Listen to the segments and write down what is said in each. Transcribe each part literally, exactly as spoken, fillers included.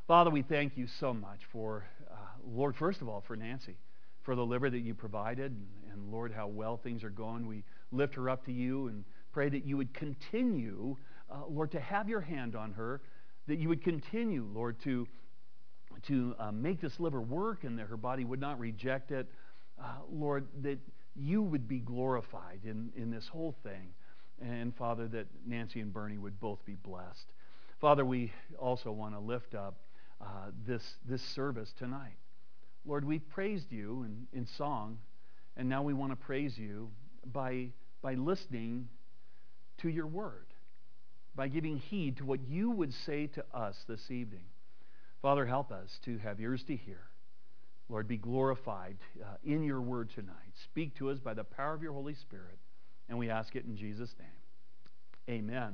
Father, we thank you so much for, uh, Lord, first of all, for Nancy, for the liver that you provided, and, and Lord, how well things are going. We lift her up to you and pray that you would continue, uh, Lord, to have your hand on her, that you would continue, Lord, to, to uh, make this liver work and that her body would not reject it. Uh, Lord, that you would be glorified in, in this whole thing. And Father, that Nancy and Bernie would both be blessed. Father, we also want to lift up uh, this, this service tonight. Lord, we've praised you in, in song, and now we want to praise you by, by listening to your word, by giving heed to what you would say to us this evening. Father, help us to have ears to hear. Lord, be glorified uh, in your word tonight. Speak to us by the power of your Holy Spirit, and we ask it in Jesus' name. Amen.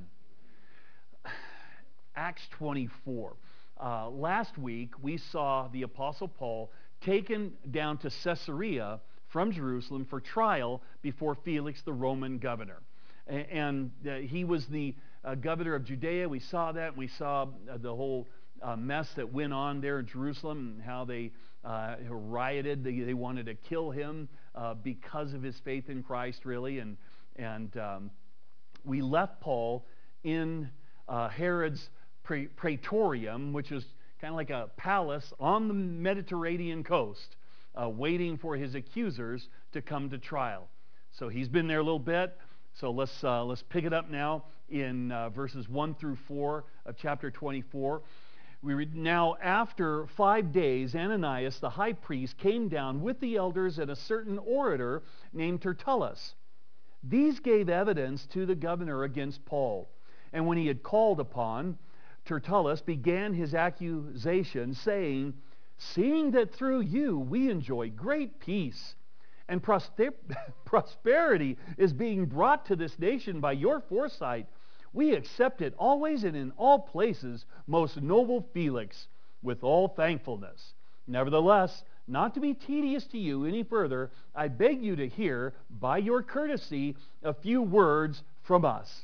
Acts twenty-four. Uh, last week, we saw the Apostle Paul taken down to Caesarea from Jerusalem for trial before Felix, the Roman governor. A- and uh, he was the uh, governor of Judea. We saw that, and we saw uh, the whole uh, mess that went on there in Jerusalem, and how they uh, rioted. They, they wanted to kill him uh, because of his faith in Christ, really. And, and um, we left Paul in uh, Herod's Praetorium, which is kind of like a palace on the Mediterranean coast, uh, waiting for his accusers to come to trial. So he's been there a little bit. So let's uh, let's pick it up now in uh, verses one through four of chapter twenty-four. We read, now after five days, Ananias the high priest came down with the elders and a certain orator named Tertullus. These gave evidence to the governor against Paul, and when he had called upon Tertullus, began his accusation, saying, seeing that through you we enjoy great peace, and prosper- prosperity is being brought to this nation by your foresight, we accept it always and in all places, most noble Felix, with all thankfulness. Nevertheless, not to be tedious to you any further, I beg you to hear, by your courtesy, a few words from us.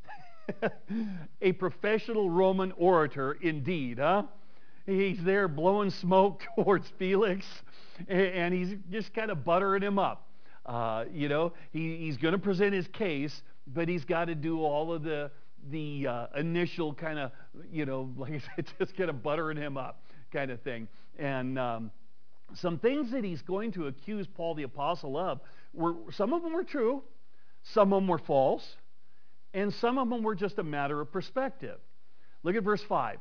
A professional Roman orator indeed, huh? He's there blowing smoke towards Felix, and he's just kind of buttering him up. Uh, you know, he, he's going to present his case, but he's got to do all of the the uh, initial kind of, you know, like I said, just kind of buttering him up kind of thing. And um, some things that he's going to accuse Paul the Apostle of, were some of them were true, some of them were false, and some of them were just a matter of perspective. Look at verse five.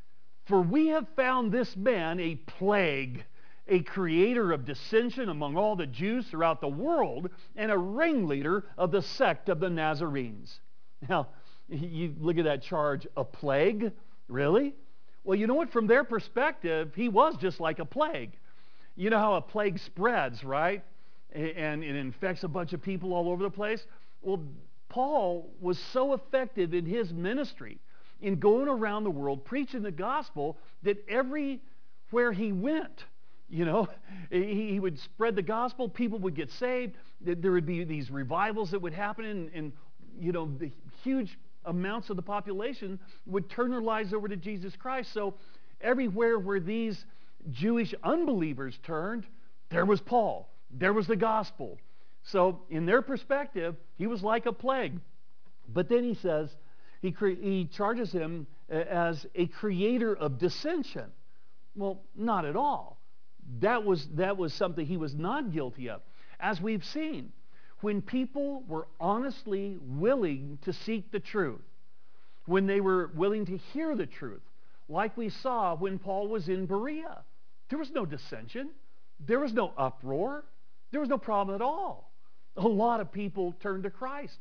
For we have found this man a plague, a creator of dissension among all the Jews throughout the world, and a ringleader of the sect of the Nazarenes. Now, you look at that charge, a plague? Really? Well, you know what? From their perspective, he was just like a plague. You know how a plague spreads, right? And it infects a bunch of people all over the place? Well, Paul was so effective in his ministry, in going around the world preaching the gospel, that everywhere he went, you know, he, he would spread the gospel, people would get saved, there would be these revivals that would happen, and, and you know, the huge amounts of the population would turn their lives over to Jesus Christ. So everywhere where these Jewish unbelievers turned, there was Paul, there was the gospel. So in their perspective, he was like a plague. But then he says, he, cre- he charges him as a creator of dissension. Well, not at all. That was, that was something he was not guilty of. As we've seen, when people were honestly willing to seek the truth, when they were willing to hear the truth, like we saw when Paul was in Berea, there was no dissension, there was no uproar, there was no problem at all. A lot of people turned to Christ.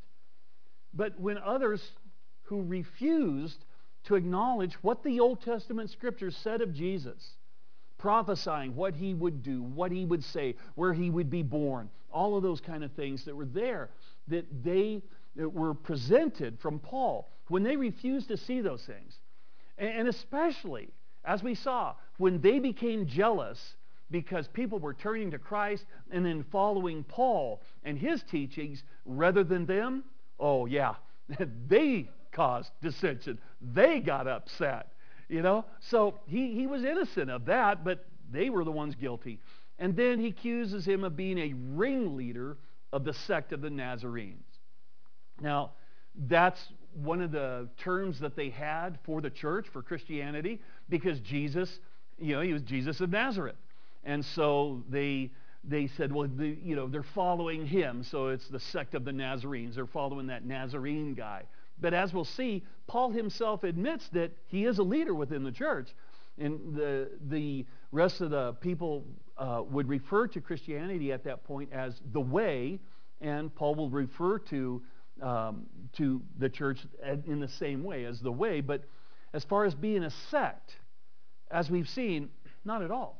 But when others who refused to acknowledge what the Old Testament scriptures said of Jesus, prophesying what he would do, what he would say, where he would be born, all of those kind of things that were there, that they that were presented from Paul, when they refused to see those things, and especially, as we saw, when they became jealous because people were turning to Christ and then following Paul and his teachings rather than them, oh yeah, they caused dissension. They got upset. You know? So he, he was innocent of that, but they were the ones guilty. And then he accuses him of being a ringleader of the sect of the Nazarenes. Now, that's one of the terms that they had for the church, for Christianity, because Jesus, you know, he was Jesus of Nazareth. And so they they said, well, the, you know, they're following him, so it's the sect of the Nazarenes. They're following that Nazarene guy. But as we'll see, Paul himself admits that he is a leader within the church. And the, the rest of the people uh, would refer to Christianity at that point as the way, and Paul will refer to, um, to the church in the same way as the way. But as far as being a sect, as we've seen, not at all.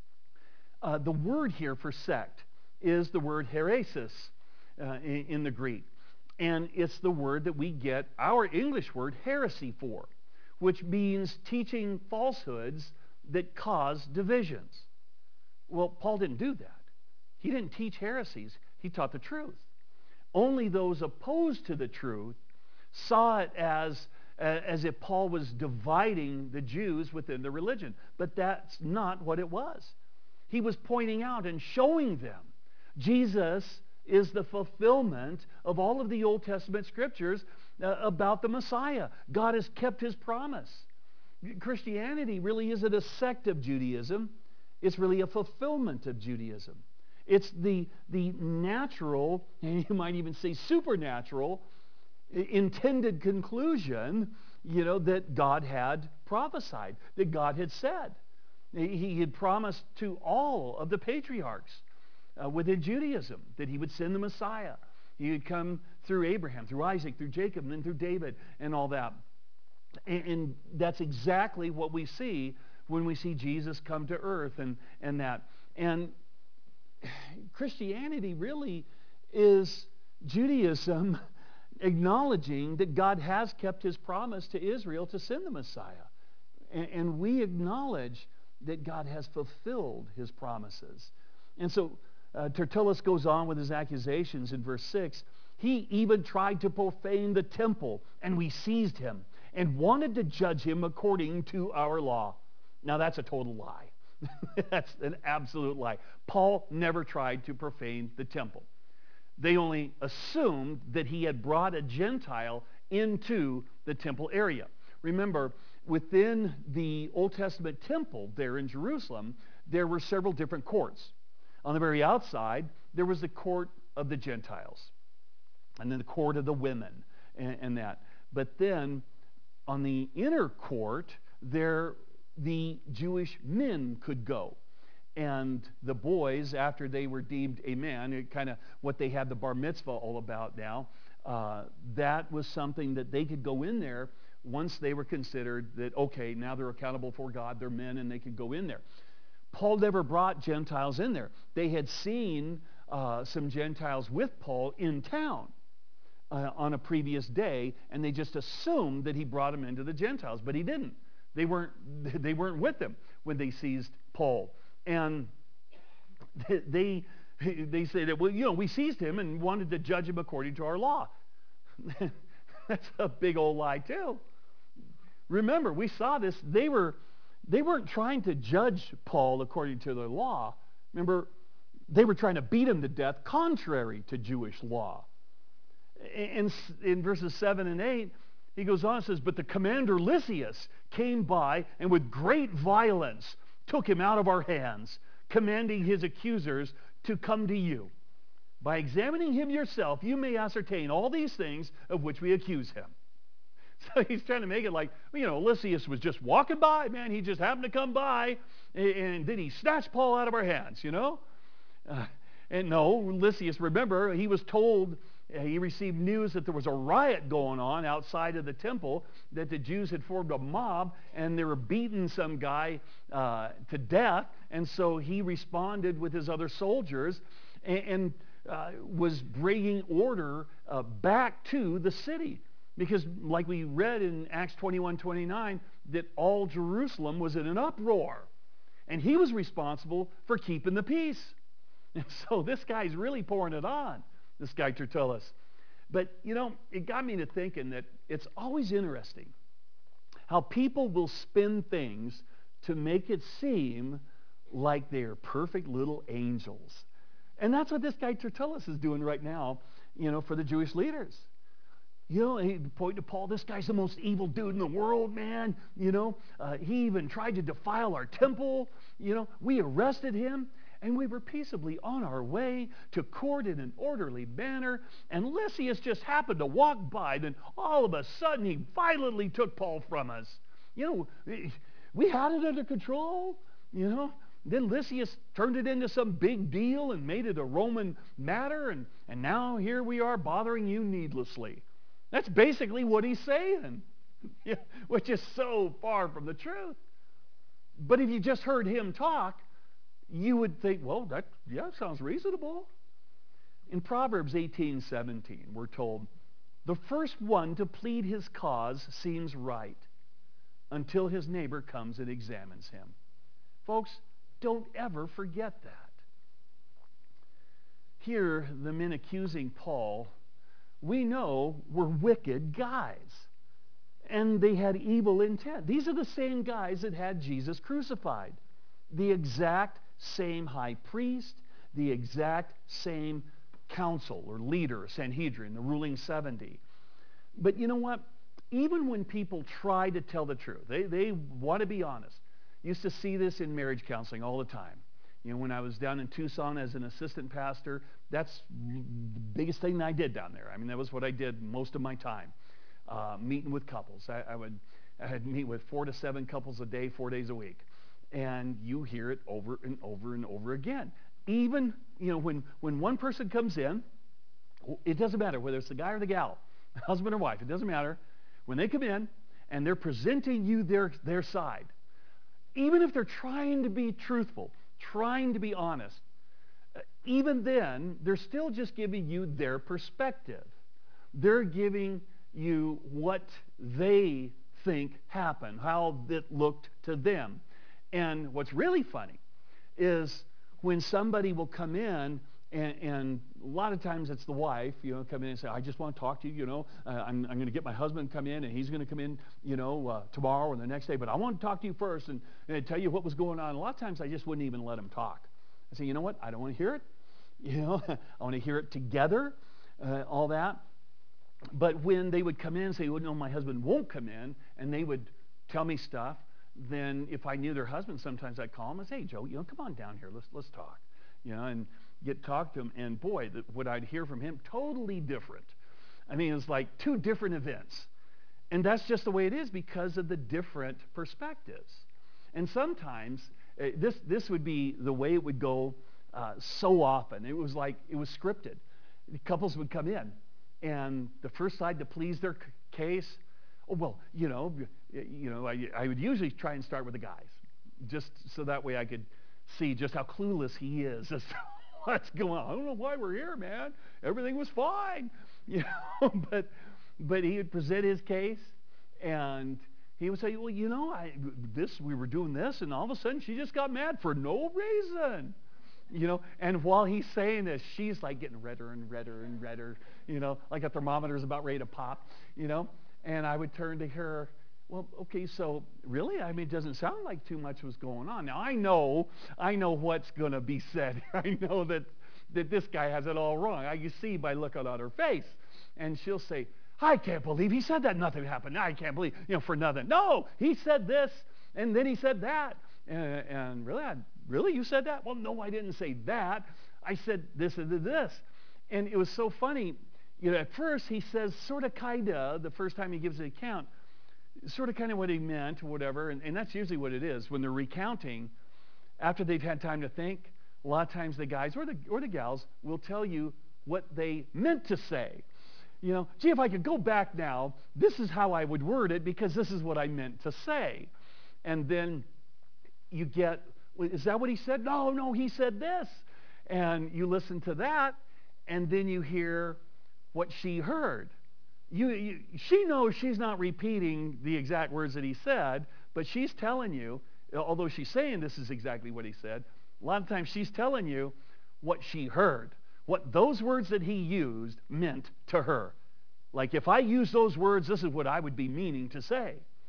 Uh, the word here for sect is the word heresis uh, in, in the Greek. And it's the word that we get our English word heresy for, which means teaching falsehoods that cause divisions. Well, Paul didn't do that. He didn't teach heresies. He taught the truth. Only those opposed to the truth saw it as, as if Paul was dividing the Jews within the religion. But that's not what it was. He was pointing out and showing them Jesus is the fulfillment of all of the Old Testament scriptures uh, about the Messiah. God has kept his promise. Christianity really isn't a sect of Judaism. It's really a fulfillment of Judaism. It's the, the natural, and you might even say supernatural, intended conclusion, you know, that God had prophesied, that God had said. He had promised to all of the patriarchs uh, within Judaism that he would send the Messiah. He would come through Abraham, through Isaac, through Jacob, and then through David and all that. And, and that's exactly what we see when we see Jesus come to earth and, and that. And Christianity really is Judaism acknowledging that God has kept his promise to Israel to send the Messiah. And, and we acknowledge that God has fulfilled his promises. And so uh, Tertullus goes on with his accusations in verse six. He even tried to profane the temple, and we seized him and wanted to judge him according to our law. Now that's a total lie. That's an absolute lie. Paul never tried to profane the temple. They only assumed that he had brought a Gentile into the temple area. Remember, within the Old Testament temple there in Jerusalem, there were several different courts. On the very outside, there was the court of the Gentiles, and then the court of the women, and, and that. But then, on the inner court, there the Jewish men could go. And the boys, after they were deemed a man, kind of what they have the bar mitzvah all about now, uh, that was something that they could go in there once they were considered that, okay, now they're accountable for God, they're men, and they could go in there. Paul never brought Gentiles in there. They had seen uh, some Gentiles with Paul in town uh, on a previous day, and they just assumed that he brought them into the Gentiles, but he didn't. They weren't, they weren't with them when they seized Paul. And they, they say that, well, you know, we seized him and wanted to judge him according to our law. That's a big old lie, too. Remember, we saw this. They, were, they weren't trying to judge Paul according to their law. Remember, they were trying to beat him to death contrary to Jewish law. In, in verses seven and eight, he goes on and says, but the commander Lysias came by and with great violence took him out of our hands, commanding his accusers to come to you. By examining him yourself, you may ascertain all these things of which we accuse him. So he's trying to make it like, you know, Lysias was just walking by, man. He just happened to come by, and, and then he snatched Paul out of our hands, you know? Uh, and no, Lysias, remember, he was told, uh, he received news that there was a riot going on outside of the temple, that the Jews had formed a mob, and they were beating some guy uh, to death, and so he responded with his other soldiers, and, and uh, was bringing order uh, back to the city. Because like we read in Acts twenty-one twenty-nine, that all Jerusalem was in an uproar. And he was responsible for keeping the peace. And so this guy's really pouring it on, this guy Tertullus. But, you know, it got me to thinking that it's always interesting how people will spin things to make it seem like they're perfect little angels. And that's what this guy Tertullus is doing right now, you know, for the Jewish leaders. You know, he pointed to Paul, this guy's the most evil dude in the world, man. You know, uh, he even tried to defile our temple. You know, we arrested him, and we were peaceably on our way to court in an orderly manner. And Lysias just happened to walk by. Then all of a sudden, he violently took Paul from us. You know, we had it under control, you know. Then Lysias turned it into some big deal and made it a Roman matter. And, and now here we are bothering you needlessly. That's basically what he's saying, which is so far from the truth. But if you just heard him talk, you would think, well, that yeah, sounds reasonable. In Proverbs eighteen seventeen, we're told, the first one to plead his cause seems right until his neighbor comes and examines him. Folks, don't ever forget that. Here, the men accusing Paul, we know, were wicked guys. And they had evil intent. These are the same guys that had Jesus crucified. The exact same high priest, the exact same council or leader, Sanhedrin, the ruling seventy. But you know what? Even when people try to tell the truth, they, they want to be honest. Used to see this in marriage counseling all the time. You know, when I was down in Tucson as an assistant pastor, that's the biggest thing I did down there. I mean, that was what I did most of my time, uh, meeting with couples. I, I would I'd meet with four to seven couples a day, four days a week. And you hear it over and over and over again. Even, you know, when, when one person comes in, it doesn't matter whether it's the guy or the gal, husband or wife, it doesn't matter. When they come in and they're presenting you their, their side, even if they're trying to be truthful, trying to be honest, even then, they're still just giving you their perspective. They're giving you what they think happened, how it looked to them. And what's really funny is when somebody will come in, and, and a lot of times it's the wife, you know, come in and say, I just want to talk to you, you know, uh, I'm, I'm going to get my husband to come in, and he's going to come in, you know, uh, tomorrow or the next day, but I want to talk to you first and, and tell you what was going on. A lot of times I just wouldn't even let him talk. I say, you know what, I don't want to hear it. You know, I want to hear it together, uh, all that. But when they would come in and say, well, no, my husband won't come in, and they would tell me stuff, then if I knew their husband, sometimes I'd call him and say, hey, Joe, you know, come on down here, let's let's talk, you know, and get talk to him. And boy, the, what I'd hear from him, totally different. I mean, it's like two different events. And that's just the way it is because of the different perspectives. And sometimes uh, this this would be the way it would go uh, so often. It was like it was scripted. The couples would come in, and the first side to please their c- case, oh, well, you know, you know, I, I would usually try and start with the guys, just so that way I could see just how clueless he is as to what's going on. I don't know why we're here, man. Everything was fine, you know. but but he would present his case, and he would say, well, you know, I this we were doing this, and all of a sudden she just got mad for no reason. You know, and while he's saying this, she's like getting redder and redder and redder, you know, like a thermometer is about ready to pop, you know. And I would turn to her, well, okay, so really, I mean, it doesn't sound like too much was going on. Now, I know, I know what's going to be said. I know that, that this guy has it all wrong. I can see by looking on her face. And she'll say, I can't believe he said that. Nothing happened. I can't believe, you know, for nothing. No, he said this, and then he said that. And, and really, I, really, you said that? Well, no, I didn't say that. I said this and this. And it was so funny. You know, at first, he says sort of, kind of, the first time he gives an account, sort of kind of what he meant or whatever. And, and that's usually what it is. When they're recounting, after they've had time to think, a lot of times the guys or the, or the gals will tell you what they meant to say. You know, gee, if I could go back now, this is how I would word it because this is what I meant to say. And then you get, is that what he said? No, no, he said this. And you listen to that, and then you hear what she heard. You, you, she knows she's not repeating the exact words that he said, but she's telling you, although she's saying this is exactly what he said, a lot of times she's telling you what she heard, what those words that he used meant to her. Like, if I use those words, this is what I would be meaning to say.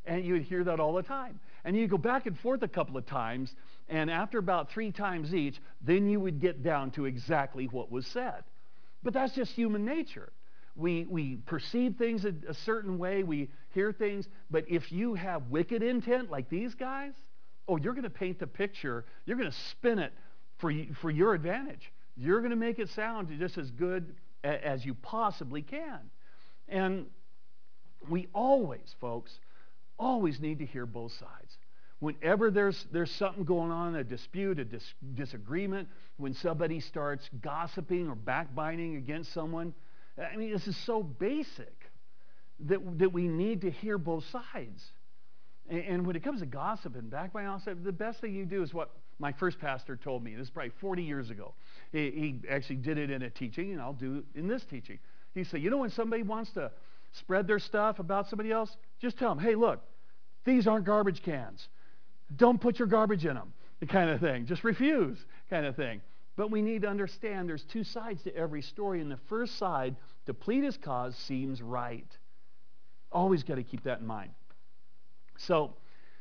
And you would hear that all the time. And you go back and forth a couple of times, and after about three times each, then you would get down to exactly what was said. But that's just human nature. We, we perceive things a, a certain way, we hear things, but if you have wicked intent like these guys, oh, you're going to paint the picture, you're going to spin it for, you, for your advantage. You're going to make it sound just as good a, as you possibly can. And we always, folks, always need to hear both sides. Whenever there's, there's something going on, a dispute, a dis- disagreement, when somebody starts gossiping or backbiting against someone, I mean, this is so basic that, that we need to hear both sides. And, and when it comes to gossip and backbiting, I'll say the best thing you do is what my first pastor told me. This is probably forty years ago. He, he actually did it in a teaching, and I'll do it in this teaching. He said, you know, when somebody wants to spread their stuff about somebody else, just tell them, hey, look, these aren't garbage cans. Don't put your garbage in them, the kind of thing. Just refuse, kind of thing. But we need to understand there's two sides to every story, and the first side, to plead his cause, seems right. Always got to keep that in mind. So,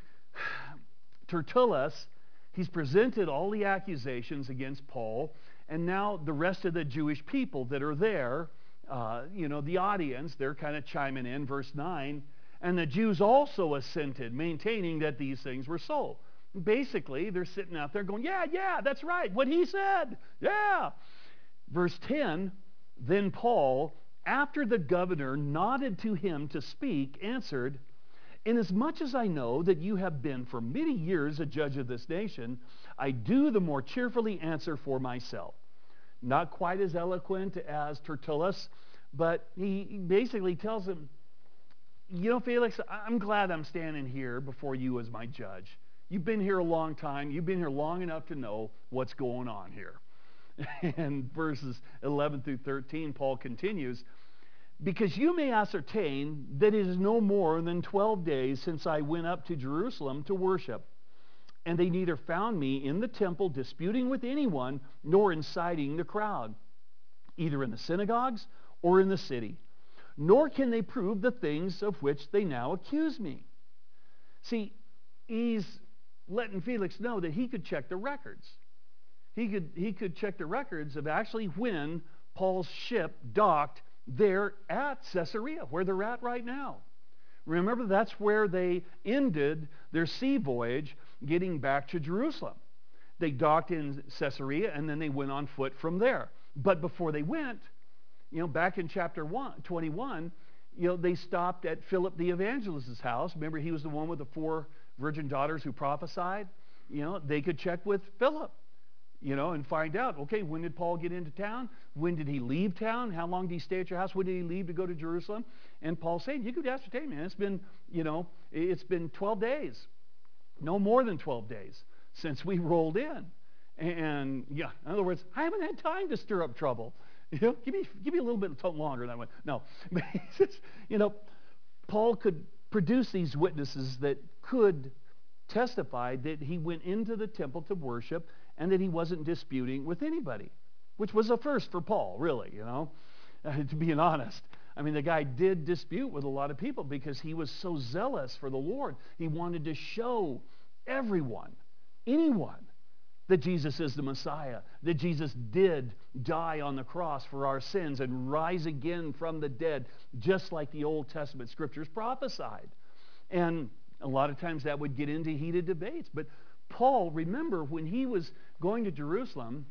Tertullus, he's presented all the accusations against Paul, and now the rest of the Jewish people that are there, uh, you know, the audience, they're kind of chiming in, verse nine, and the Jews also assented, maintaining that these things were so. Basically, they're sitting out there going, yeah, yeah, that's right, what he said, yeah. Verse ten, then Paul, after the governor nodded to him to speak, answered, inasmuch as I know that you have been for many years a judge of this nation, I do the more cheerfully answer for myself. Not quite as eloquent as Tertullus, but he basically tells him, you know, Felix, I'm glad I'm standing here before you as my judge. You've been here a long time. You've been here long enough to know what's going on here. And verses eleven through thirteen, Paul continues, because you may ascertain that it is no more than twelve days since I went up to Jerusalem to worship, and they neither found me in the temple disputing with anyone, nor inciting the crowd, either in the synagogues or in the city. Nor can they prove the things of which they now accuse me. See, he's letting Felix know that he could check the records. He could, he could check the records of actually when Paul's ship docked there at Caesarea, where they're at right now. Remember, that's where they ended their sea voyage getting back to Jerusalem. They docked in Caesarea, and then they went on foot from there. But before they went, you know, back in chapter one, twenty-one, you know, they stopped at Philip the evangelist's house. Remember, he was the one with the four virgin daughters who prophesied. You know, they could check with Philip, you know, and find out, okay, when did Paul get into town? When did he leave town? How long did he stay at your house? When did he leave to go to Jerusalem? And Paul's saying, you could ascertain, man, it's been, you know, it's been twelve days. No more than twelve days since we rolled in. And, yeah, in other words, I haven't had time to stir up trouble. You know, give me, give me a little bit longer than that one. No, but he says, you know, Paul could produce these witnesses that could testify that he went into the temple to worship and that he wasn't disputing with anybody, which was a first for Paul, really, you know, uh, to be honest. I mean, the guy did dispute with a lot of people because he was so zealous for the Lord. He wanted to show everyone, anyone, that Jesus is the Messiah, that Jesus did die on the cross for our sins and rise again from the dead, just like the Old Testament scriptures prophesied. And a lot of times that would get into heated debates. But Paul, remember, when he was going to Jerusalem,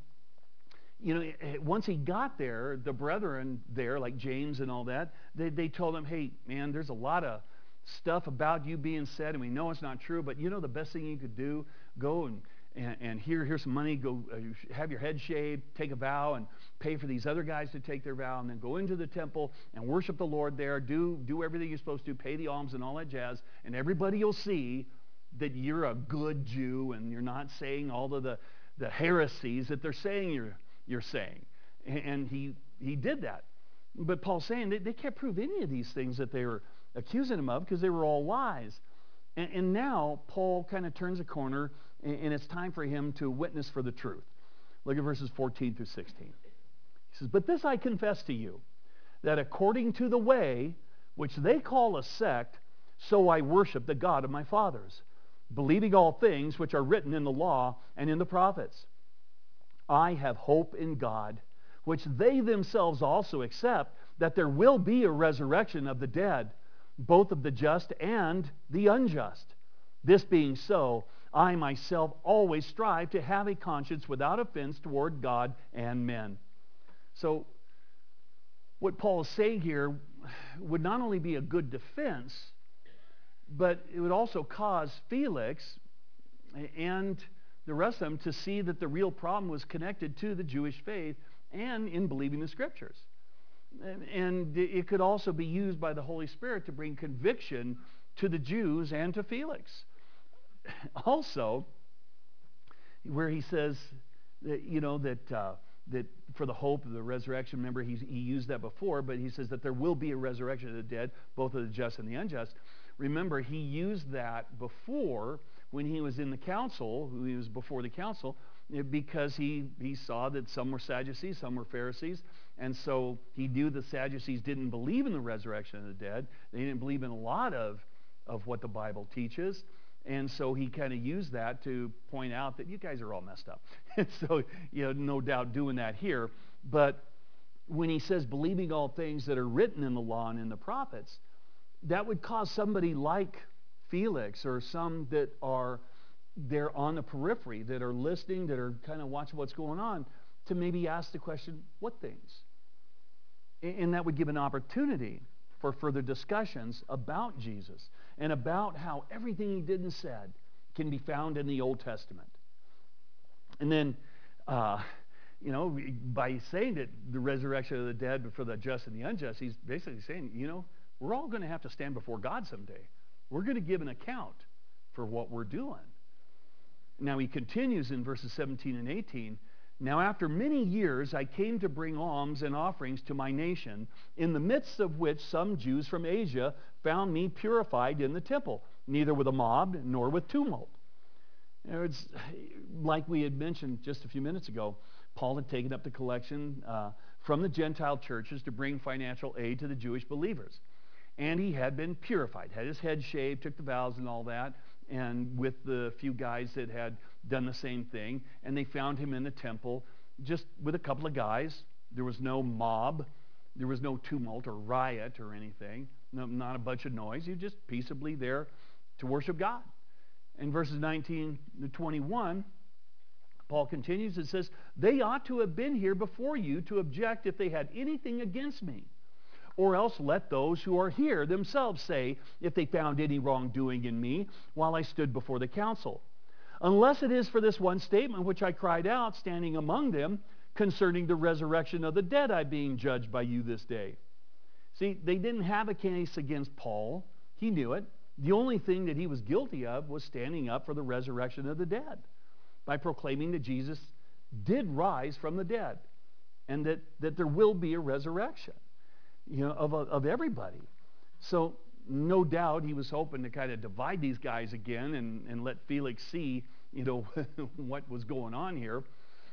you know, once he got there, the brethren there, like James and all that, they, they told him, hey, man, there's a lot of stuff about you being said, and we know it's not true, but you know the best thing you could do? Go and And, and here, here's some money, go uh, have your head shaved, take a vow, and pay for these other guys to take their vow, and then go into the temple and worship the Lord there, do, do everything you're supposed to, pay the alms and all that jazz, and everybody will see that you're a good Jew and you're not saying all of the, the heresies that they're saying you're, you're saying. And, and he, he did that. But Paul's saying they, they can't prove any of these things that they were accusing him of because they were all lies. And, and now Paul kind of turns a corner, and, and it's time for him to witness for the truth. Look at verses fourteen through sixteen. He says, but this I confess to you, that according to the way, which they call a sect, so I worship the God of my fathers, believing all things which are written in the law and in the prophets. I have hope in God, which they themselves also accept, that there will be a resurrection of the dead, both of the just and the unjust. This being so, I myself always strive to have a conscience without offense toward God and men. So, what Paul is saying here would not only be a good defense, but it would also cause Felix and the rest of them to see that the real problem was connected to the Jewish faith and in believing the Scriptures. And it could also be used by the Holy Spirit to bring conviction to the Jews and to Felix. Also, where he says that, you know, that uh, that for the hope of the resurrection, remember he, he used that before, but he says that there will be a resurrection of the dead, both of the just and the unjust. Remember, he used that before when he was in the council, he was before the council, because he, he saw that some were Sadducees, some were Pharisees, and so he knew the Sadducees didn't believe in the resurrection of the dead. They didn't believe in a lot of, of what the Bible teaches, and so he kind of used that to point out that you guys are all messed up. And so, you know, no doubt doing that here. But when he says believing all things that are written in the law and in the prophets, that would cause somebody like Felix or some that are there on the periphery, that are listening, that are kind of watching what's going on, to maybe ask the question, what things? And that would give an opportunity for further discussions about Jesus and about how everything he did and said can be found in the Old Testament. And then, uh, you know, by saying that the resurrection of the dead for the just and the unjust, he's basically saying, you know, we're all going to have to stand before God someday. We're going to give an account for what we're doing. Now he continues in verses seventeen and eighteen. Now after many years I came to bring alms and offerings to my nation, in the midst of which some Jews from Asia found me purified in the temple, neither with a mob nor with tumult. You know, it's like we had mentioned just a few minutes ago, Paul had taken up the collection uh, from the Gentile churches to bring financial aid to the Jewish believers. And he had been purified, had his head shaved, took the vows and all that, and with the few guys that had done the same thing, and they found him in the temple just with a couple of guys. There was no mob, there was no tumult or riot or anything, no, not a bunch of noise. He was just peaceably there to worship God. In verses nineteen to twenty-one, Paul continues and says, they ought to have been here before you to object if they had anything against me. Or else let those who are here themselves say if they found any wrongdoing in me while I stood before the council. Unless it is for this one statement which I cried out, standing among them, concerning the resurrection of the dead, I being judged by you this day. See, they didn't have a case against Paul. He knew it. The only thing that he was guilty of was standing up for the resurrection of the dead by proclaiming that Jesus did rise from the dead and that, that there will be a resurrection, you know, of, of everybody. So no doubt he was hoping to kind of divide these guys again and, and let Felix see, you know, what was going on here.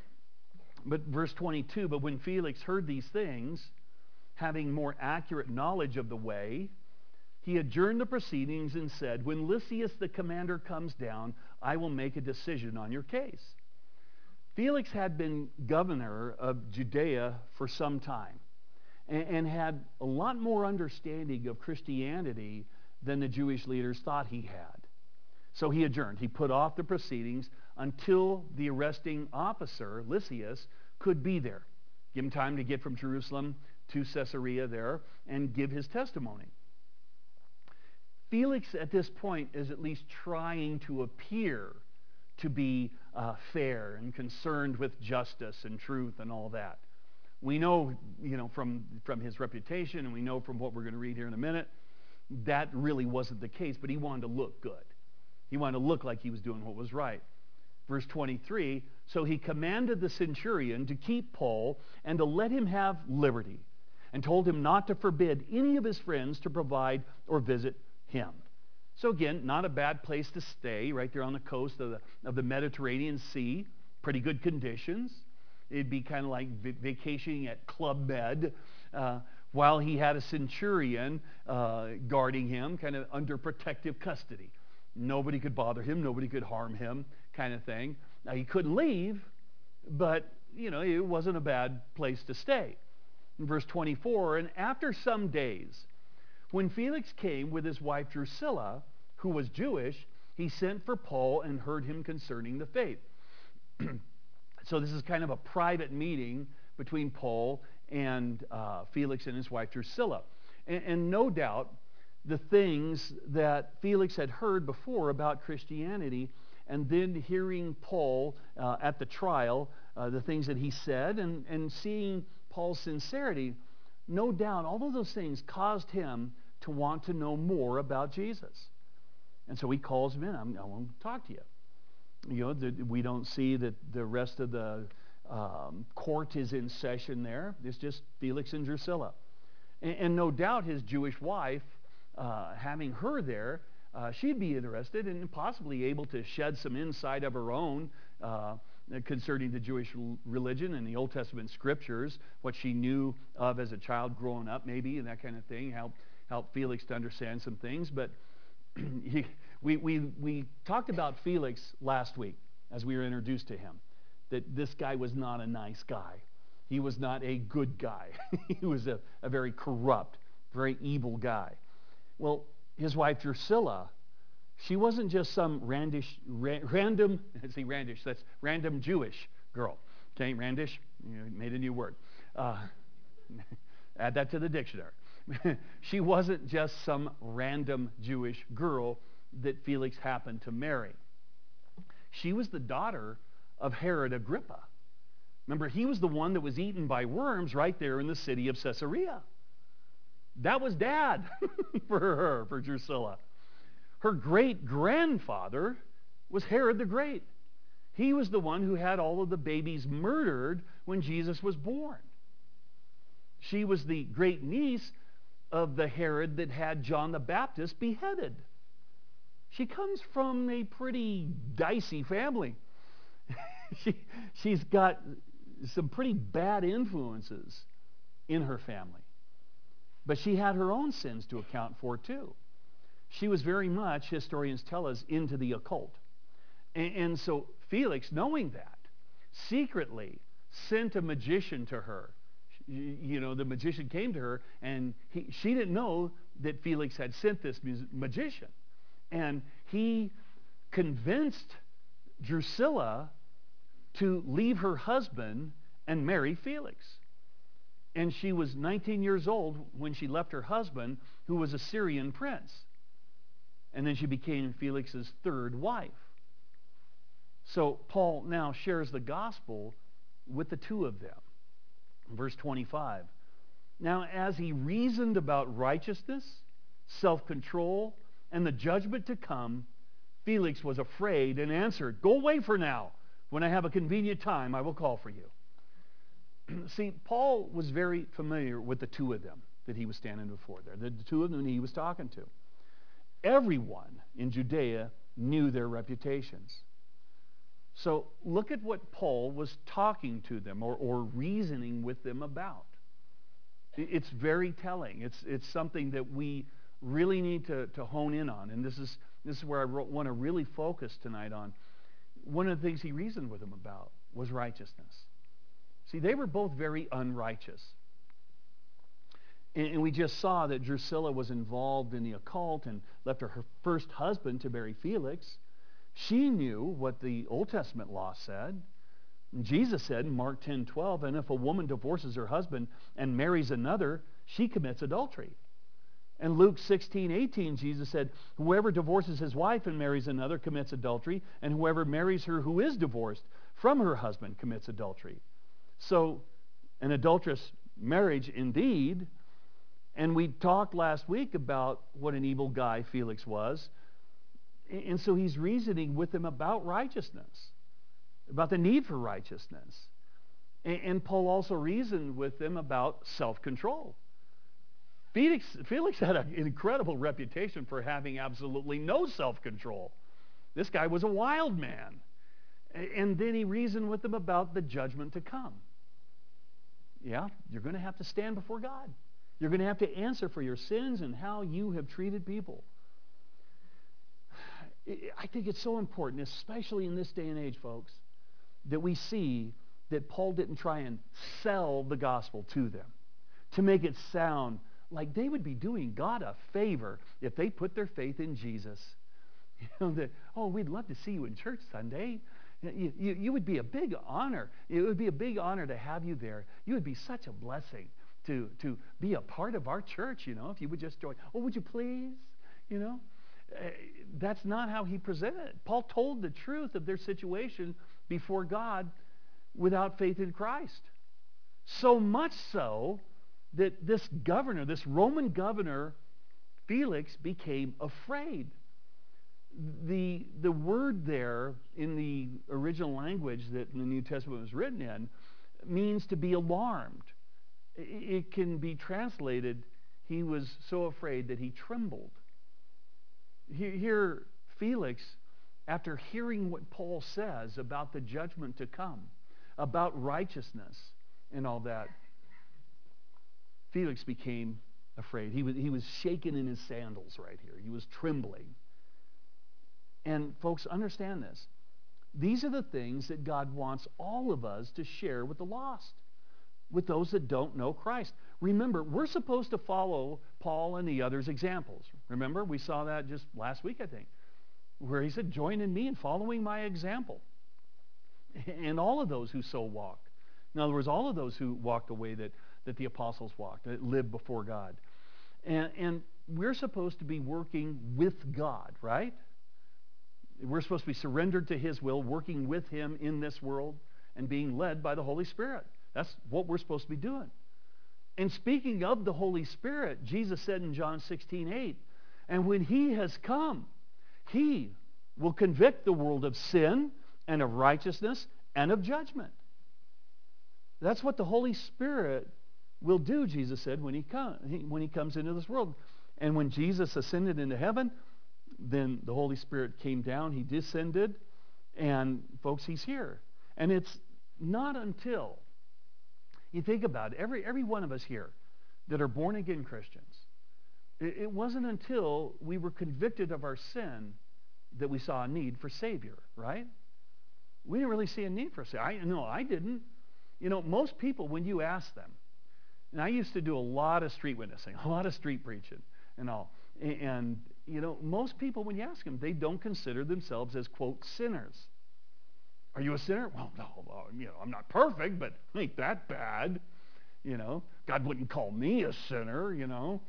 But verse twenty-two, but when Felix heard these things, having more accurate knowledge of the way, he adjourned the proceedings and said, when Lysias the commander comes down, I will make a decision on your case. Felix had been governor of Judea for some time and, and had a lot more understanding of Christianity than the Jewish leaders thought he had. So he adjourned. He put off the proceedings until the arresting officer, Lysias, could be there. Give him time to get from Jerusalem to Caesarea there and give his testimony. Felix at this point is at least trying to appear to be uh, fair and concerned with justice and truth and all that. We know, you know, from, from his reputation, and we know from what we're going to read here in a minute, that really wasn't the case, but he wanted to look good. He wanted to look like he was doing what was right. Verse twenty-three, so he commanded the centurion to keep Paul and to let him have liberty, and told him not to forbid any of his friends to provide or visit him. So again, not a bad place to stay, right there on the coast of the, of the Mediterranean Sea. Pretty good conditions. It'd be kind of like v- vacationing at Club Med, uh, while he had a centurion uh, guarding him, kind of under protective custody. Nobody could bother him, nobody could harm him, kind of thing. Now, he couldn't leave, but, you know, it wasn't a bad place to stay. In verse twenty-four, and after some days, when Felix came with his wife Drusilla, who was Jewish, he sent for Paul and heard him concerning the faith. So this is kind of a private meeting between Paul and uh, Felix and his wife Drusilla. And, and no doubt, the things that Felix had heard before about Christianity, and then hearing Paul uh, at the trial, uh, the things that he said, and, and seeing Paul's sincerity, no doubt all of those things caused him to want to know more about Jesus. And so he calls him in. I'm, I want to talk to you. You know, the, we don't see that the rest of the um, court is in session there. It's just Felix and Drusilla. And, and no doubt his Jewish wife, uh, having her there, uh, she'd be interested and possibly able to shed some insight of her own uh, concerning the Jewish religion and the Old Testament scriptures, what she knew of as a child growing up maybe, and that kind of thing, help, help Felix to understand some things. But he, we, we, we talked about Felix last week as we were introduced to him, that this guy was not a nice guy. He was not a good guy. He was a, a very corrupt, very evil guy. Well, his wife Drusilla, she wasn't just some randish, ra- random, see randish, that's random Jewish girl. Okay, randish, you know, made a new word. Uh, add that to the dictionary. She wasn't just some random Jewish girl that Felix happened to marry. She was the daughter of Herod Agrippa. Remember, he was the one that was eaten by worms right there in the city of Caesarea. That was dad for her, for Drusilla. Her great-grandfather was Herod the Great. He was the one who had all of the babies murdered when Jesus was born. She was the great-niece of the Herod that had John the Baptist beheaded. She comes from a pretty dicey family. she, she's got some pretty bad influences in her family. But she had her own sins to account for too. She was very much, historians tell us, into the occult. And, and so Felix, knowing that, secretly sent a magician to her. You know, the magician came to her, and he, she didn't know that Felix had sent this magician. And he convinced Drusilla to leave her husband and marry Felix. And she was nineteen years old when she left her husband, who was a Syrian prince. And then she became Felix's third wife. So Paul now shares the gospel with the two of them. Verse twenty-five. Now, as he reasoned about righteousness, self-control, and the judgment to come, Felix was afraid and answered, "Go away for now. When I have a convenient time, I will call for you." See, Paul was very familiar with the two of them that he was standing before there, the two of them he was talking to. Everyone in Judea knew their reputations. So look at what Paul was talking to them or, or reasoning with them about. It's very telling. It's, it's something that we really need to, to hone in on. And this is, this is where I want to really focus tonight on. One of the things he reasoned with them about was righteousness. See, they were both very unrighteous. And, and we just saw that Drusilla was involved in the occult and left her, her first husband to marry Felix. She knew what the Old Testament law said. And Jesus said in Mark ten twelve, and if a woman divorces her husband and marries another, she commits adultery. And Luke sixteen eighteen, Jesus said, whoever divorces his wife and marries another commits adultery, and whoever marries her who is divorced from her husband commits adultery. So, an adulterous marriage indeed. And we talked last week about what an evil guy Felix was. And so he's reasoning with them about righteousness, about the need for righteousness. And Paul also reasoned with them about self-control. Felix, Felix had an incredible reputation for having absolutely no self-control. This guy was a wild man. And then he reasoned with them about the judgment to come. Yeah, you're going to have to stand before God. You're going to have to answer for your sins and how you have treated people. I think it's so important, especially in this day and age, folks, that we see that Paul didn't try and sell the gospel to them to make it sound like they would be doing God a favor if they put their faith in Jesus. You know, that, oh, we'd love to see you in church Sunday. You, you, you would be a big honor. It would be a big honor to have you there. You would be such a blessing to, to be a part of our church, you know, if you would just join. Oh, would you please? You know? Uh, that's not how he presented it. Paul told the truth of their situation before God without faith in Christ. So much so that this governor, this Roman governor, Felix, became afraid. The, the word there in the original language that the New Testament was written in means to be alarmed. It can be translated, he was so afraid that he trembled. Here, Felix, after hearing what Paul says about the judgment to come, about righteousness and all that, Felix became afraid. He was, he was shaken in his sandals right here. He was trembling. And folks, understand this. These are the things that God wants all of us to share with the lost, with those that don't know Christ. Remember, we're supposed to follow Paul and the others' examples. Remember, we saw that just last week, I think, where he said, join in me in following my example. And all of those who so walk. In other words, all of those who walked the way that, that the apostles walked, that lived before God. And, and we're supposed to be working with God, right? We're supposed to be surrendered to his will, working with him in this world, and being led by the Holy Spirit. That's what we're supposed to be doing. And speaking of the Holy Spirit, Jesus said in John sixteen eight, and when he has come, he will convict the world of sin and of righteousness and of judgment. That's what the Holy Spirit will do, Jesus said, when he, come, when he comes into this world. And when Jesus ascended into heaven, then the Holy Spirit came down, he descended, and folks, he's here. And it's not until, you think about it, every, every one of us here that are born-again Christians, it, it wasn't until we were convicted of our sin that we saw a need for Savior, right? We didn't really see a need for a Savior. I, no, I didn't. You know, most people, when you ask them, and I used to do a lot of street witnessing, a lot of street preaching and all, and, and you know, most people, when you ask them, they don't consider themselves as, quote, sinners. Are you a sinner? Well, no, well, you know, I'm not perfect, but it ain't that bad. You know, God wouldn't call me a sinner, you know.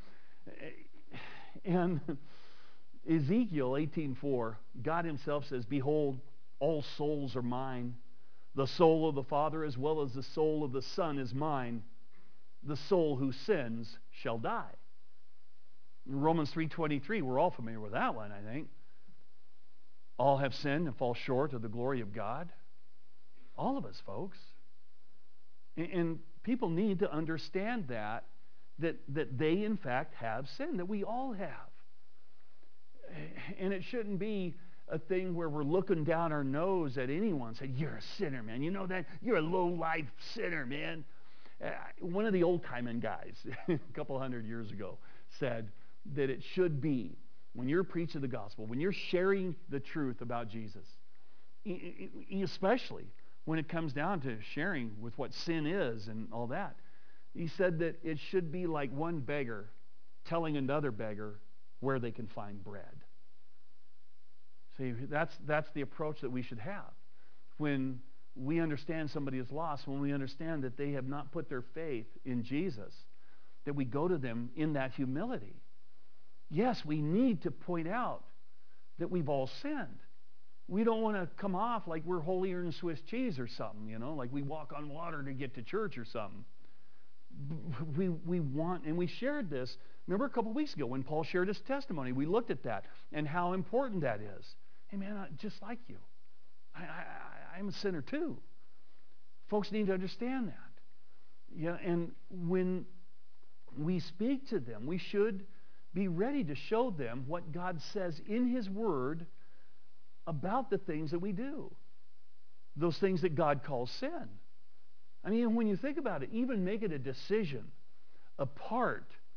And Ezekiel eighteen four, God himself says, behold, all souls are mine. The soul of the Father as well as the soul of the Son is mine. The soul who sins shall die. In Romans three twenty-three, we're all familiar with that one, I think. All have sinned and fall short of the glory of God. All of us, folks. And, and people need to understand that, that, that they, in fact, have sinned, that we all have. And it shouldn't be a thing where we're looking down our nose at anyone saying, you're a sinner, man. You know that? You're a low-life sinner, man. Uh, one of the old-timing guys a couple hundred years ago said that it should be, when you're preaching the gospel, when you're sharing the truth about Jesus, especially when it comes down to sharing with what sin is and all that, he said that it should be like one beggar telling another beggar where they can find bread. See, that's, that's the approach that we should have. When we understand somebody is lost, when we understand that they have not put their faith in Jesus, that we go to them in that humility. Yes, we need to point out that we've all sinned. We don't want to come off like we're holier than Swiss cheese or something, you know, like we walk on water to get to church or something. We, we want, and we shared this, remember a couple weeks ago when Paul shared his testimony, we looked at that and how important that is. Hey man, I, just like you, I, I, I'm a sinner too. Folks need to understand that. Yeah, and when we speak to them, we should be ready to show them what God says in his word about the things that we do. Those things that God calls sin. I mean, when you think about it, even making a decision apart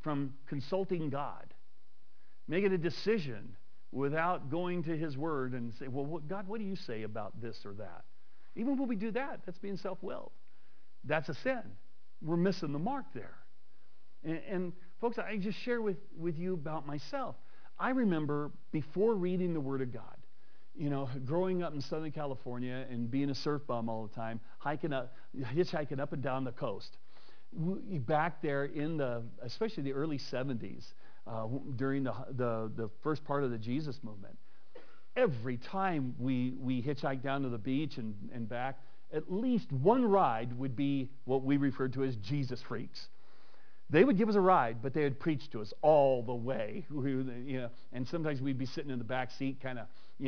from consulting God, making a decision without going to his word and say, well, what, God, what do you say about this or that? Even when we do that, that's being self-willed. That's a sin. We're missing the mark there. And, and folks, I just share with, with you about myself. I remember before reading the Word of God, you know, growing up in Southern California and being a surf bum all the time, hiking up, hitchhiking up and down the coast. Back there in the, especially the early seventies, uh, during the, the, the first part of the Jesus movement, every time we, we hitchhiked down to the beach and, and back, at least one ride would be what we referred to as Jesus freaks. They would give us a ride, but they would preach to us all the way. We, you know, and sometimes we'd be sitting in the back seat kind of, you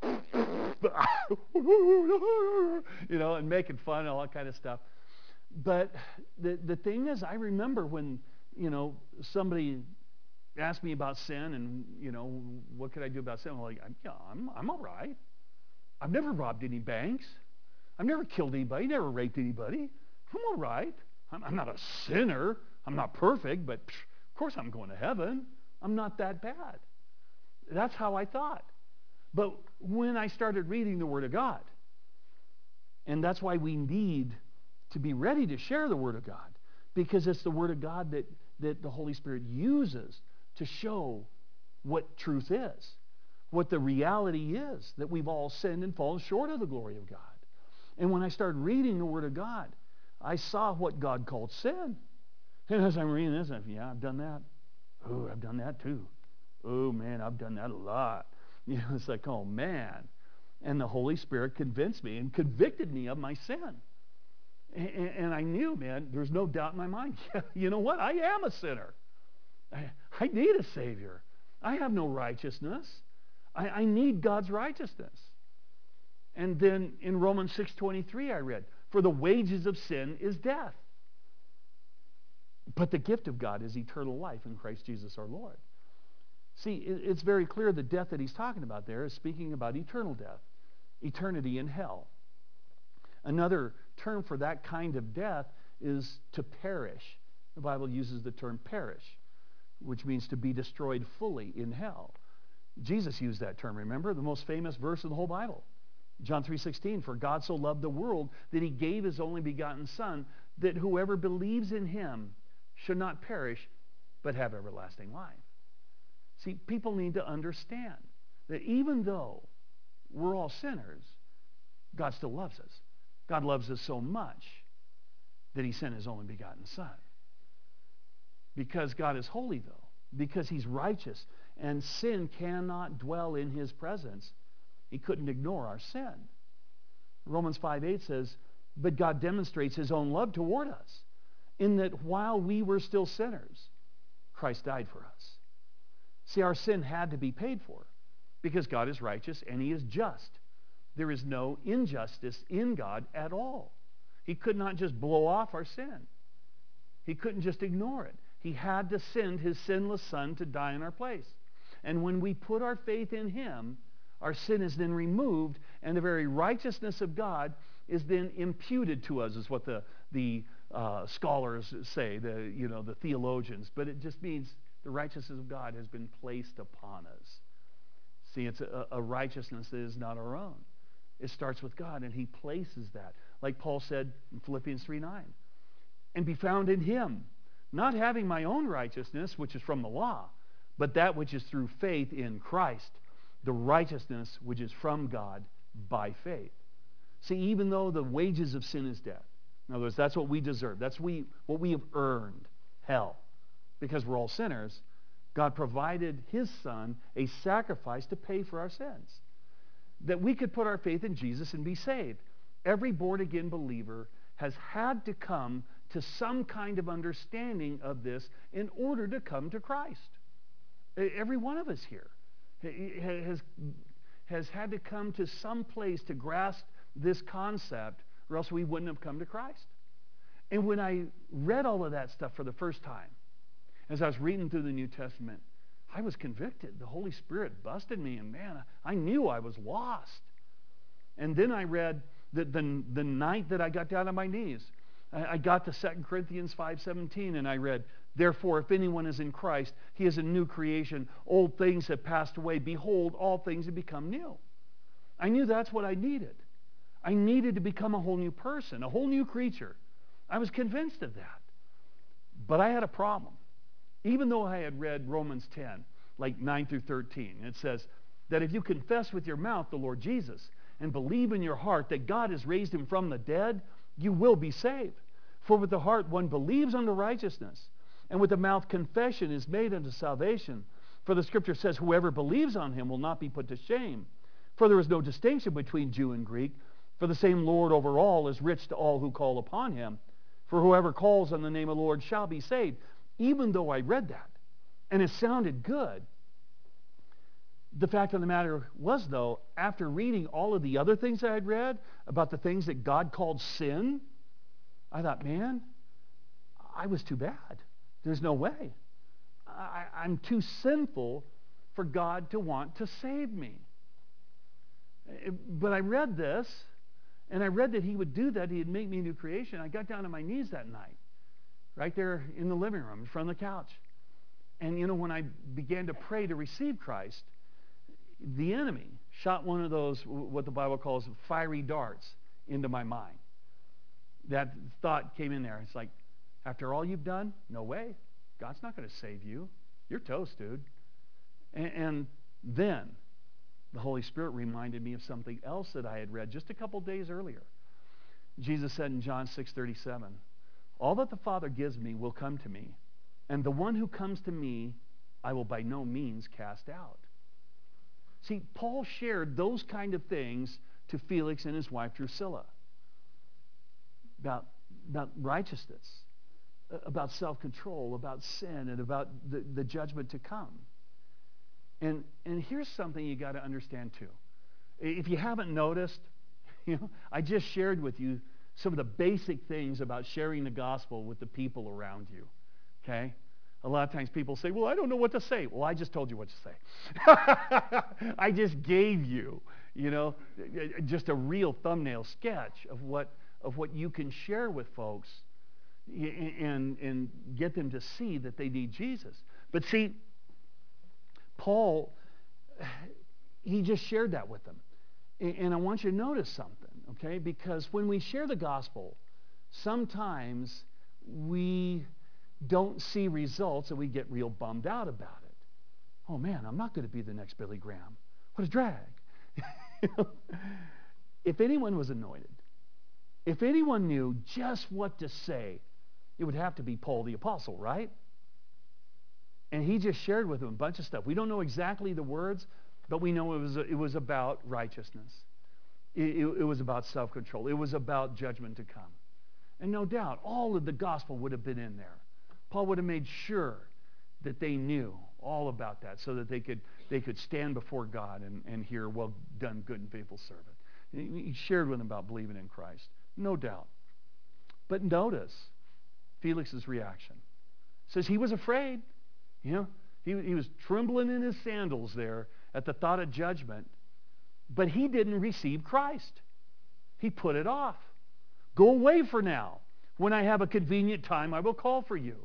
know, you know, and making fun and all that kind of stuff. But the, the thing is, I remember when, you know, somebody asked me about sin and, you know, what could I do about sin? I'm like, yeah, I'm, I'm all right. I've never robbed any banks. I've never killed anybody, never raped anybody. I'm all right. I'm, I'm not a sinner. I'm not perfect, but psh, of course I'm going to heaven. I'm not that bad. That's how I thought. But when I started reading the Word of God, and that's why we need to be ready to share the Word of God, because it's the Word of God that, that the Holy Spirit uses to show what truth is, what the reality is, that we've all sinned and fallen short of the glory of God. And when I started reading the Word of God, I saw what God called sin. And as I'm reading this, I'm, yeah, I've done that. Oh, I've done that too. Oh, man, I've done that a lot. You know, it's like, oh, man. And the Holy Spirit convinced me and convicted me of my sin. And, and I knew, man, there's no doubt in my mind. Yeah, you know what? I am a sinner. I, I need a Savior. I have no righteousness. I, I need God's righteousness. And then in Romans six twenty-three I read, for the wages of sin is death. But the gift of God is eternal life in Christ Jesus our Lord. See, it's very clear the death that he's talking about there is speaking about eternal death, eternity in hell. Another term for that kind of death is to perish. The Bible uses the term perish, which means to be destroyed fully in hell. Jesus used that term, remember? The most famous verse of the whole Bible. John three sixteen, for God so loved the world that he gave his only begotten Son, that whoever believes in him should not perish, but have everlasting life. See, people need to understand that even though we're all sinners, God still loves us. God loves us so much that he sent his only begotten Son. Because God is holy, though, because he's righteous, and sin cannot dwell in his presence, he couldn't ignore our sin. Romans five eight says, but God demonstrates his own love toward us, in that while we were still sinners, Christ died for us. See, our sin had to be paid for because God is righteous and he is just. There is no injustice in God at all. He could not just blow off our sin. He couldn't just ignore it. He had to send his sinless Son to die in our place. And when we put our faith in him, our sin is then removed, and the very righteousness of God is then imputed to us, is what the, the uh, scholars say, the, you know, the theologians. But it just means the righteousness of God has been placed upon us. See, it's a, a righteousness that is not our own. It starts with God, and he places that. Like Paul said in Philippians three nine, and be found in him, not having my own righteousness, which is from the law, but that which is through faith in Christ, the righteousness which is from God by faith. See, even though the wages of sin is death, in other words, that's what we deserve. That's we, what we have earned, hell. Because we're all sinners, God provided his Son a sacrifice to pay for our sins, that we could put our faith in Jesus and be saved. Every born-again believer has had to come to some kind of understanding of this in order to come to Christ. Every one of us here has, has had to come to some place to grasp this concept, or else we wouldn't have come to Christ. And when I read all of that stuff for the first time, as I was reading through the New Testament, I was convicted. The Holy Spirit busted me, and man, I knew I was lost. And then I read that the, the night that I got down on my knees, I, I got to Second Corinthians five seventeen and I read, therefore, if anyone is in Christ, he is a new creation. Old things have passed away. Behold, all things have become new. I knew that's what I needed. I needed to become a whole new person, a whole new creature. I was convinced of that. But I had a problem. Even though I had read Romans ten, like nine through thirteen, it says that if you confess with your mouth the Lord Jesus and believe in your heart that God has raised him from the dead, you will be saved. For with the heart one believes unto righteousness, and with the mouth confession is made unto salvation. For the scripture says, whoever believes on him will not be put to shame. For there is no distinction between Jew and Greek, for the same Lord over all is rich to all who call upon him. For whoever calls on the name of the Lord shall be saved. Even though I read that, and it sounded good, the fact of the matter was, though, after reading all of the other things I had read about the things that God called sin, I thought, man, I was too bad. There's no way. I, I'm too sinful for God to want to save me. But I read this, and I read that he would do that. He'd make me a new creation. I got down on my knees that night, right there in the living room, in front of the couch. And, you know, when I began to pray to receive Christ, the enemy shot one of those, what the Bible calls fiery darts, into my mind. That thought came in there. It's like, after all you've done, no way. God's not going to save you. You're toast, dude. And, and then the Holy Spirit reminded me of something else that I had read just a couple days earlier. Jesus said in John six thirty-seven, all that the Father gives me will come to me, and the one who comes to me I will by no means cast out. See, Paul shared those kind of things to Felix and his wife Drusilla about, about righteousness, about self-control, about sin, and about the, the judgment to come. And, and here's something you got to understand too. If you haven't noticed, you know, I just shared with you some of the basic things about sharing the gospel with the people around you. Okay? A lot of times people say, well, I don't know what to say. Well, I just told you what to say. I just gave you, you know, just a real thumbnail sketch of what, of what you can share with folks and, and get them to see that they need Jesus. But see, Paul, he just shared that with them. And I want you to notice something, okay? Because when we share the gospel, sometimes we don't see results and we get real bummed out about it. Oh man, I'm not going to be the next Billy Graham. What a drag. If anyone was anointed, if anyone knew just what to say, it would have to be Paul the Apostle, right? And he just shared with them a bunch of stuff. We don't know exactly the words, but we know it was, it was about righteousness. It, it, it was about self-control. It was about judgment to come. And no doubt, all of the gospel would have been in there. Paul would have made sure that they knew all about that so that they could, they could stand before God and, and hear, well done, good and faithful servant. He shared with them about believing in Christ. No doubt. But notice Felix's reaction. It says he was afraid. You know, he, he was trembling in his sandals there at the thought of judgment. But he didn't receive Christ. He put it off. Go away for now. When I have a convenient time, I will call for you.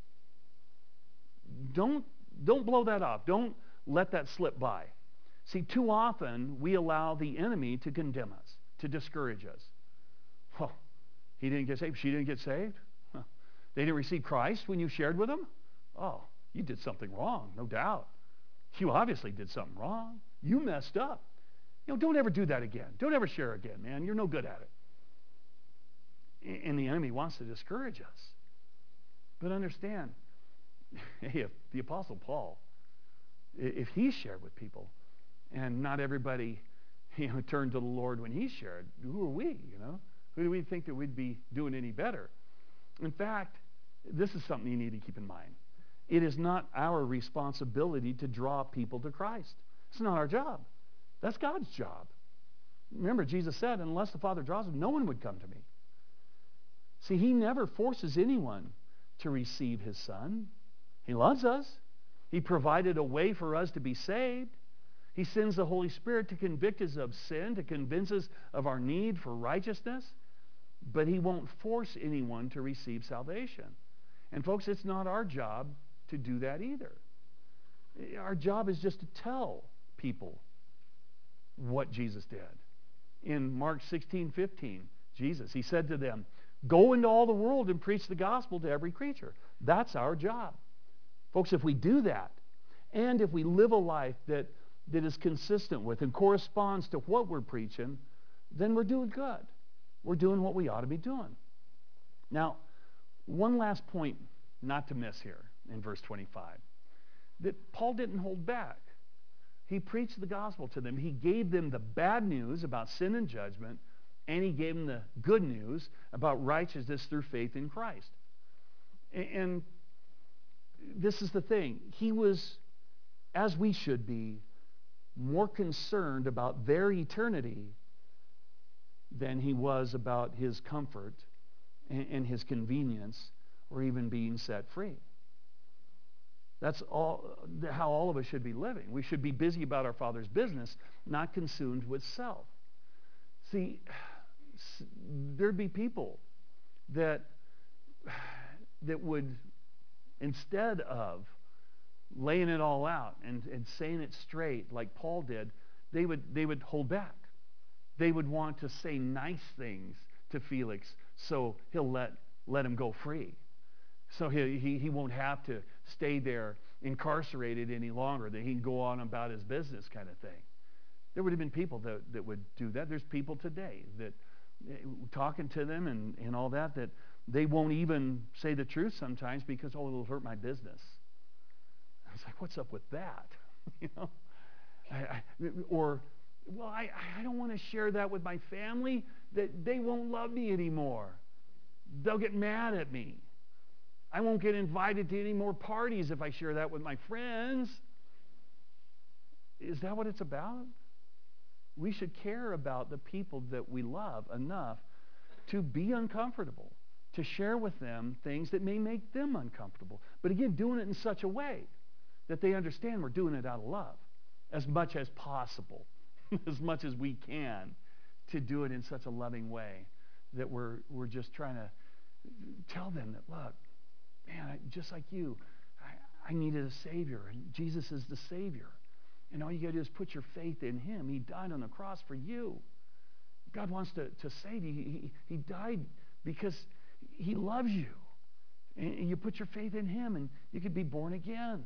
Don't, don't blow that off. Don't let that slip by. See, too often we allow the enemy to condemn us, to discourage us. Well, he didn't get saved. She didn't get saved. Huh. They didn't receive Christ when you shared with them. Oh, you did something wrong, no doubt. You obviously did something wrong. You messed up. You know, don't ever do that again. Don't ever share again, man. You're no good at it. And the enemy wants to discourage us. But understand, hey, if the Apostle Paul, if he shared with people, and not everybody, you know, turned to the Lord when he shared, who are we, you know? Who do we think that we'd be doing any better? In fact, this is something you need to keep in mind. It is not our responsibility to draw people to Christ. It's not our job. That's God's job. Remember, Jesus said, unless the Father draws them, no one would come to me. See, he never forces anyone to receive his Son. He loves us. He provided a way for us to be saved. He sends the Holy Spirit to convict us of sin, to convince us of our need for righteousness. but he won't force anyone to receive salvation. And folks, it's not our job to do that either. Our job is just to tell people what Jesus did. In Mark sixteen fifteen, Jesus, he said to them, go into all the world and preach the gospel to every creature. That's our job. Folks, if we do that, and if we live a life that, that is consistent with and corresponds to what we're preaching, then we're doing good. We're doing what we ought to be doing. Now, one last point not to miss here in verse twenty-five, that Paul didn't hold back. He preached the gospel to them. He gave them the bad news about sin and judgment, and he gave them the good news about righteousness through faith in Christ. And this is the thing. He was, as we should be, more concerned about their eternity than he was about his comfort and his convenience or even being set free. That's all how all of us should be living. We should be busy about our Father's business, not consumed with self. See, there'd be people that that would, instead of laying it all out and, and saying it straight like Paul did, they would they would hold back. They would want to say nice things to Felix so he'll let let him go free. So he, he, he won't have to stay there incarcerated any longer, that he can go on about his business kind of thing. There would have been people that, that would do that. There's people today that, talking to them and, and all that, that they won't even say the truth sometimes because, oh, it'll hurt my business. I was like, what's up with that? you know, I, I, Or, well, I, I don't want to share that with my family, that they won't love me anymore. They'll get mad at me. I won't get invited to any more parties if I share that with my friends. Is that what it's about? We should care about the people that we love enough to be uncomfortable, to share with them things that may make them uncomfortable. But again, doing it in such a way that they understand we're doing it out of love as much as possible, as much as we can, to do it in such a loving way that we're, we're just trying to tell them that, look, man, I, just like you, I, I needed a Savior, and Jesus is the Savior. And all you got to do is put your faith in him. He died on the cross for you. God wants to, to save you. He, he died because he loves you. And, and you put your faith in him, and you could be born again.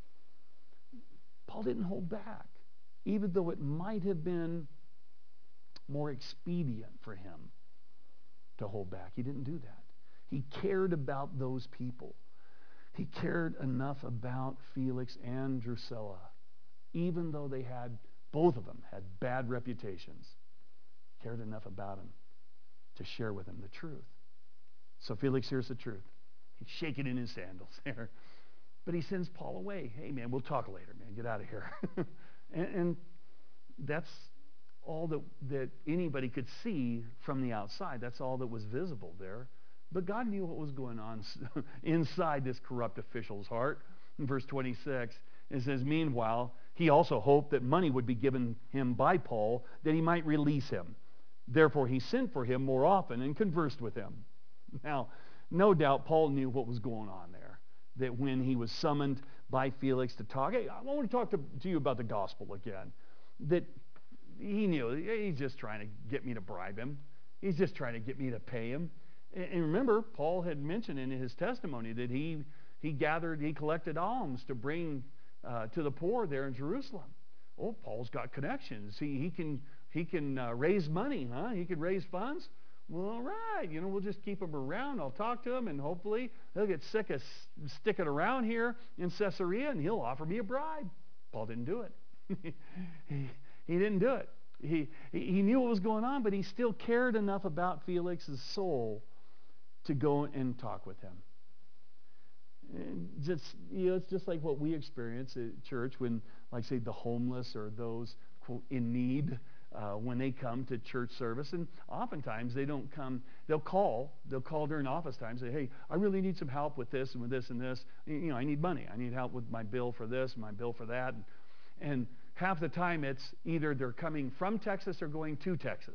Paul didn't hold back, even though it might have been more expedient for him to hold back. He didn't do that. He cared about those people. He cared enough about Felix and Drusilla, even though they had, both of them had bad reputations. Cared enough about him to share with him the truth. So Felix hears the truth. He's shaking in his sandals there. But he sends Paul away. Hey, man, we'll talk later, man. Get out of here. and, and that's all that, that anybody could see from the outside. That's all that was visible there. But God knew what was going on inside this corrupt official's heart. In verse twenty-six, it says, meanwhile, he also hoped that money would be given him by Paul, that he might release him. Therefore, he sent for him more often and conversed with him. Now, no doubt Paul knew what was going on there, that when he was summoned by Felix to talk, hey, I want to talk to, to you about the gospel again, that he knew he's just trying to get me to bribe him. He's just trying to get me to pay him. And remember, Paul had mentioned in his testimony that he he gathered, he collected alms to bring uh, to the poor there in Jerusalem. Oh, Paul's got connections. He he can he can uh, raise money, huh? He can raise funds. Well, all right, you know, we'll just keep him around. I'll talk to him, and hopefully he'll get sick of sticking around here in Caesarea, and he'll offer me a bribe. Paul didn't do it. he, he didn't do it. He he knew what was going on, but he still cared enough about Felix's soul to go and talk with him. And just, you know, it's just like what we experience at church when, like, say, the homeless or those, quote, in need, uh, when they come to church service. And oftentimes they don't come, they'll call, they'll call during office time, say, hey, I really need some help with this and with this and this. You know, I need money. I need help with my bill for this, my bill for that. And, and half the time it's either they're coming from Texas or going to Texas.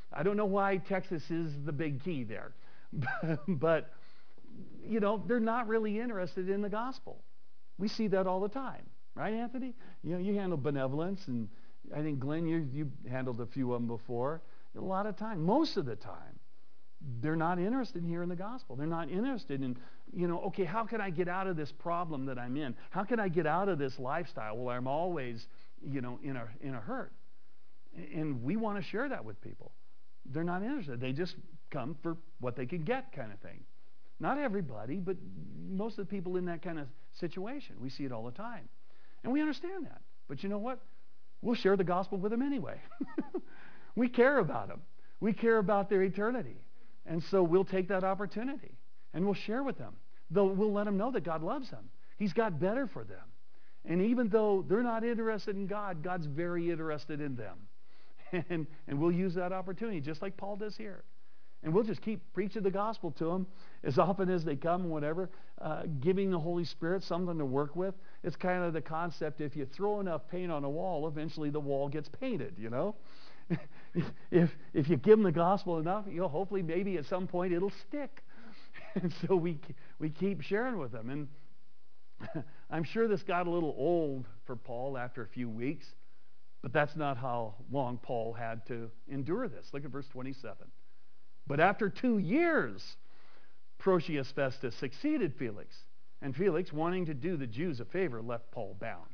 I don't know why Texas is the big key there. But, you know, they're not really interested in the gospel. We see that all the time. Right, Anthony? You know, you handle benevolence, and I think, Glenn, you, you handled a few of them before. A lot of time, most of the time, they're not interested in hearing the gospel. They're not interested in, you know, okay, how can I get out of this problem that I'm in? How can I get out of this lifestyle where I'm always, you know, in a, in a hurt? And we want to share that with people. They're not interested. They just come for what they can get, kind of thing. Not everybody, but most of the people in that kind of situation. We see it all the time. And we understand that. But you know what? We'll share the gospel with them anyway. We care about them. We care about their eternity. And so we'll take that opportunity and we'll share with them. Though we'll let them know that God loves them. He's got better for them. And even though they're not interested in God, God's very interested in them. And, and we'll use that opportunity just like Paul does here. And we'll just keep preaching the gospel to them as often as they come, whatever, uh, giving the Holy Spirit something to work with. It's kind of the concept, if you throw enough paint on a wall, eventually the wall gets painted, you know. if, if you give them the gospel enough, you know, hopefully maybe at some point it'll stick. And so we, we keep sharing with them. And I'm sure this got a little old for Paul after a few weeks, but that's not how long Paul had to endure this. Look at verse twenty-seven. But after two years, Porcius Festus succeeded Felix, and Felix, wanting to do the Jews a favor, left Paul bound.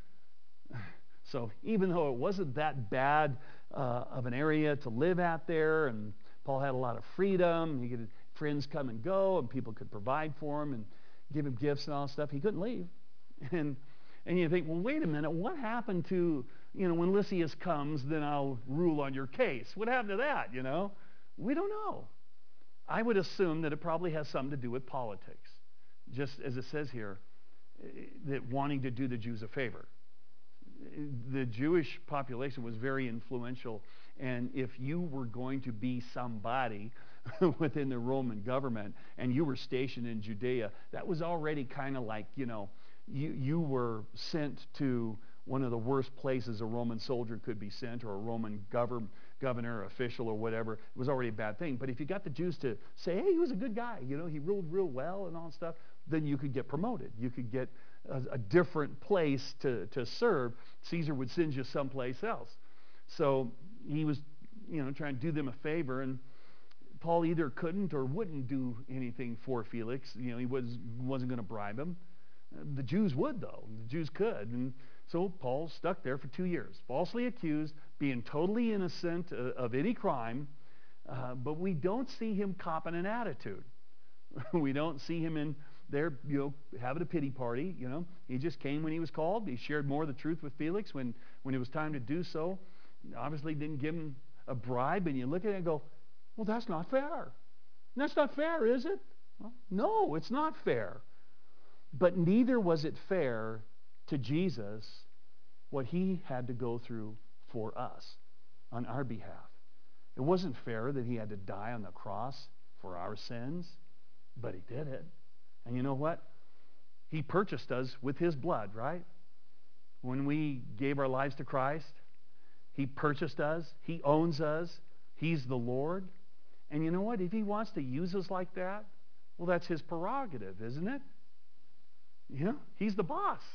So even though it wasn't that bad uh, of an area to live at there, and Paul had a lot of freedom, he could friends come and go, and people could provide for him and give him gifts and all that stuff, he couldn't leave. And and you think, well, wait a minute, what happened to, you know, when Lysias comes, then I'll rule on your case. What happened to that, you know? We don't know. I would assume that it probably has something to do with politics, just as it says here, that wanting to do the Jews a favor. The Jewish population was very influential, and if you were going to be somebody within the Roman government and you were stationed in Judea, that was already kind of like, you know, you, you were sent to one of the worst places a Roman soldier could be sent, or a Roman governor, governor, official, or whatever. It was already a bad thing. But if you got the Jews to say, hey, he was a good guy, you know, he ruled real well and all that stuff, then you could get promoted. You could get a, a different place to, to serve. Caesar would send you someplace else. So he was, you know, trying to do them a favor, and Paul either couldn't or wouldn't do anything for Felix. You know, he was, wasn't going to bribe him. The Jews would, though. The Jews could. And so Paul stuck there for two years, falsely accused, being totally innocent uh, of any crime, uh, but we don't see him copping an attitude. We don't see him in there, you know, having a pity party, you know. He just came when he was called. He shared more of the truth with Felix when, when it was time to do so. Obviously didn't give him a bribe, and you look at it and go, well, that's not fair. That's not fair, is it? Well, no, it's not fair. But neither was it fair to Jesus what he had to go through for us on our behalf. It wasn't fair that he had to die on the cross for our sins, but he did it. And you know what? He purchased us with his blood, right? When we gave our lives to Christ, he purchased us. He owns us. He's the Lord. And you know what? If he wants to use us like that, well, that's his prerogative, isn't it? You know, he's the boss.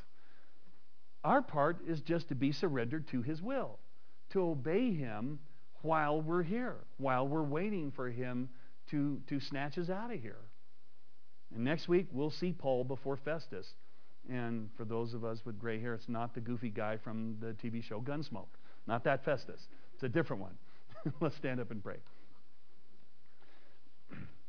Our part is just to be surrendered to his will, to obey him while we're here, while we're waiting for him to, to snatch us out of here. And next week, we'll see Paul before Festus. And for those of us with gray hair, it's not the goofy guy from the T V show Gunsmoke. Not that Festus. It's a different one. Let's stand up and pray.